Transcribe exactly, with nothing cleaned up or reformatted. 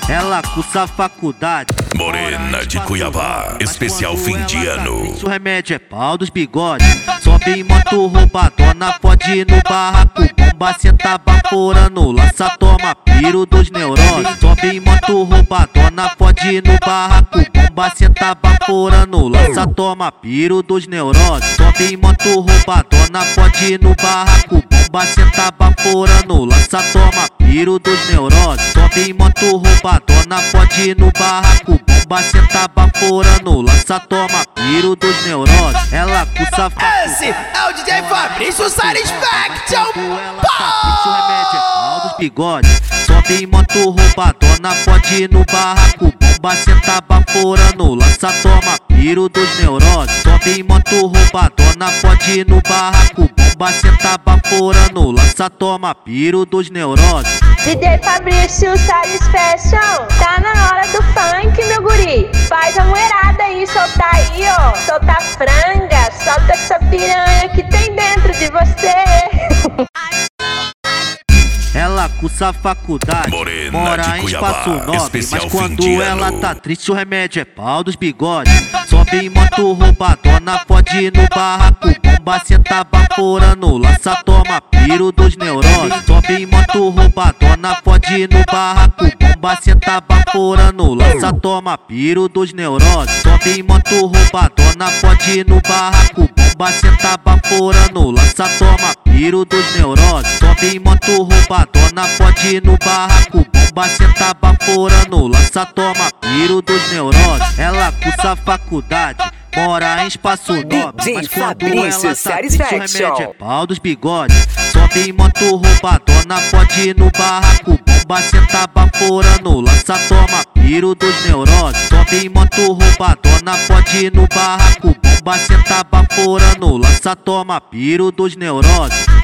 ela cursa faculdade. Morena de Cuiabá, especial fim de ano. O remédio é pau dos bigodes. Sobe em moto roubadona, pode ir no barraco. Bomba senta baforando, lança toma piro dos neuroses. Sobe em moto roubadona, pode ir no barraco. Bomba senta baforando, lança toma piro dos neuroses. Sobe em moto roubadona, pode ir no barraco. Bomba senta baforando, lança toma piro dos neuroses. Sobe em moto roubadona, pode ir no barraco. Bomba senta baforando, lança toma piro dos neuroses. Ela cursa Esse é o D J Fabrício Satisfaction. O remédio é pau dos bigodes. Sobe em moto roubadona, pode ir no barraco. Bomba senta baforando, lança toma piro dos neuroses. Sobe em moto roubadona, pode ir no barraco. Bomba senta baforando, lança toma piro dos neuroses. D J Fabrício Satisfaction, tá na hora do funk, meu guri. Faz a moerada aí, solta aí, ó. Solta a franga, solta essa piranha que tem dentro de você. Ela cursa faculdade, Morena mora de em Cuiabá, Espaço Nobre, especial mas fim quando de ela ano. tá triste o remédio é pau dos bigodes. Sobe em moto roubadona, pode ir no barraco. Bomba senta baforando, lança toma piro dos neuroses. Sobe em moto roubadona, pode ir no barraco. Bomba senta baforando, lança toma piro dos neuroses. Sobe em moto roubadona, pode ir no barraco. Bomba senta baforando, lança toma piro dos neuroses. Sobe em moto roubadona, pode ir no barraco. Bomba senta baforando, lança toma piro dos neuroses. Ela cursa faculdade, mora em Espaço Nobre, mas quando ela tá triste o remédio é pau dos bigodes. Sobe em moto roubadona, pode ir no barraco. Bomba senta baforando, lança toma piro dos neuroses. Sobe em moto roubadona, pode ir no barraco. Bomba senta baforando, lança toma piro dos neuroses.